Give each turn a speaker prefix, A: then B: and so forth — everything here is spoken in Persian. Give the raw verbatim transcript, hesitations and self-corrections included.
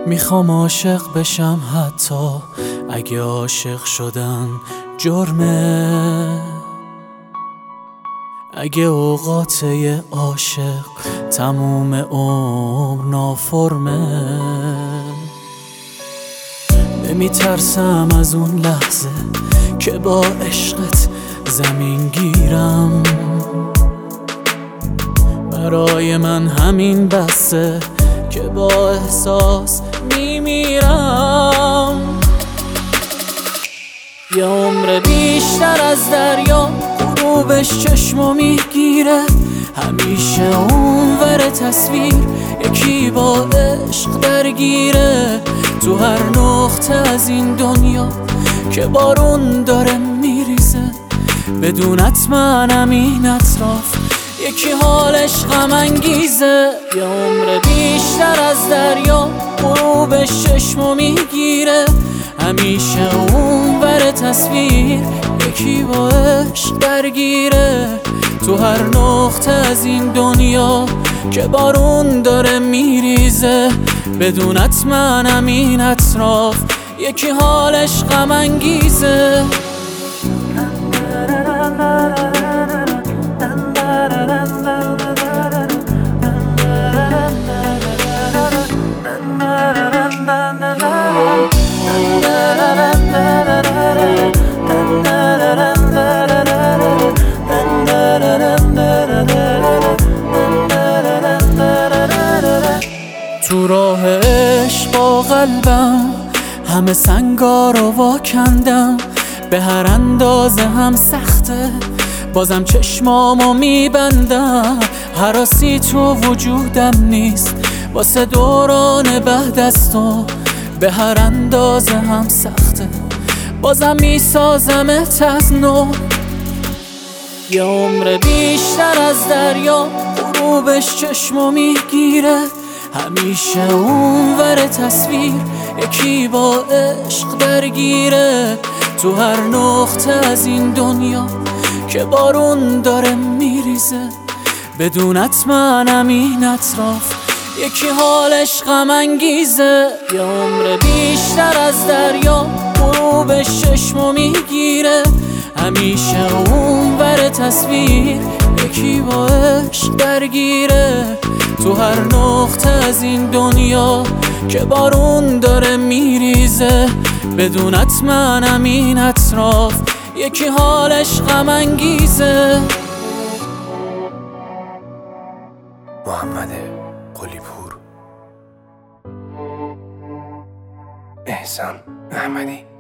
A: میخوام عاشق بشم حتی اگه عاشق شدن جرمه، اگه اوقات یه عاشق تموم عمر نافرمه. نمیترسم از اون لحظه که با عشقت زمین گیرم، برای من همین بسه که با احساس میمیرم. یه عمر بیشتر از دریا غروبش چشمو میگیره، همیشه اونور تصویر یکی با عشق درگیره. تو هر نقطه از این دنیا که بارون داره میریزه، بدونت منم این اطراف یکی حالش غم انگیزه. یه عمر بیشتر از دریا غروبش چشمو میگیره، همیشه اونور تصویر یکی با عشق درگیره. تو هر نقطه از این دنیا که بارون داره میریزه، بدونت منم این اطراف یکی حالش غم انگیزه. تو راه عشق با قلبم همه سنگا رو واکندم، به هر اندازه هم سخته بازم چشمامو میبندم. هراسی تو وجودم نیست واسه دوران بعد از تو، به هر اندازه هم سخته بازم میسازمت از نو. یه عمر بیشتر از دریا غروبش چشمو میگیره، همیشه اونور تصویر یکی با عشق درگیره. تو هر نقطه از این دنیا که بارون داره میریزه، بدونت منم این اطراف یکی حالش غم انگیزه. یه عمر بیشتر از دریا غروبش چشمو میگیره، همیشه اونور تصویر یکی با عشق درگیره. تو هر نقطه از این دنیا که بارون داره میریزه، بدونت منم این اطراف یکی حالش غم انگیزه.
B: محمد قلی پور، احسان احمدی.